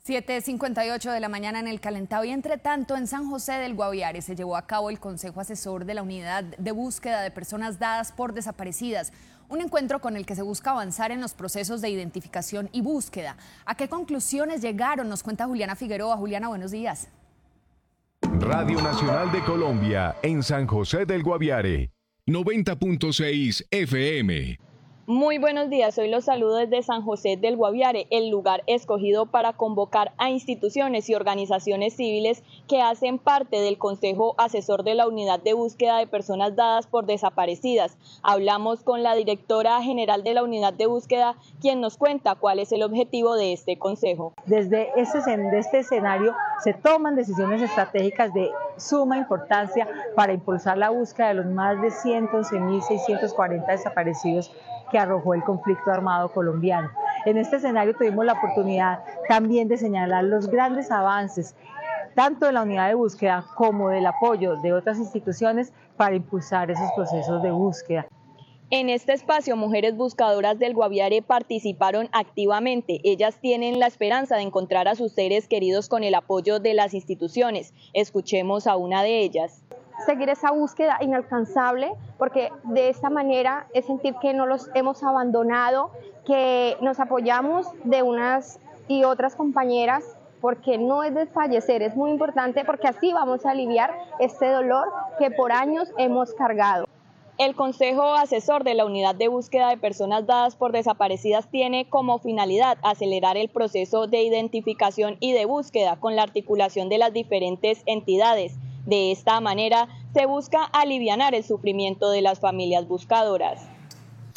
7:58 de la mañana en el Calentado. Y entre tanto, en San José del Guaviare se llevó a cabo el Consejo Asesor de la Unidad de Búsqueda de Personas Dadas por Desaparecidas, un encuentro con el que se busca avanzar en los procesos de identificación y búsqueda. ¿A qué conclusiones llegaron? Nos cuenta Juliana Figueroa. Juliana, buenos días. Radio Nacional de Colombia en San José del Guaviare, 90.6 FM. Muy buenos días, hoy los saludo desde San José del Guaviare, el lugar escogido para convocar a instituciones y organizaciones civiles que hacen parte del Consejo Asesor de la Unidad de Búsqueda de Personas Dadas por Desaparecidas. Hablamos con la directora general de la Unidad de Búsqueda, quien nos cuenta cuál es el objetivo de este consejo. Desde este escenario se toman decisiones estratégicas de suma importancia para impulsar la búsqueda de los más de 111.640 desaparecidos que arrojó el conflicto armado colombiano. En este escenario tuvimos la oportunidad también de señalar los grandes avances, tanto de la unidad de búsqueda como del apoyo de otras instituciones para impulsar esos procesos de búsqueda. En este espacio, mujeres buscadoras del Guaviare participaron activamente. Ellas tienen la esperanza de encontrar a sus seres queridos con el apoyo de las instituciones. Escuchemos a una de ellas. Seguir esa búsqueda inalcanzable, porque de esta manera es sentir que no los hemos abandonado, que nos apoyamos de unas y otras compañeras, porque no es desfallecer, es muy importante porque así vamos a aliviar este dolor que por años hemos cargado. El Consejo Asesor de la Unidad de Búsqueda de Personas Dadas por Desaparecidas tiene como finalidad acelerar el proceso de identificación y de búsqueda con la articulación de las diferentes entidades. De esta manera se busca alivianar el sufrimiento de las familias buscadoras.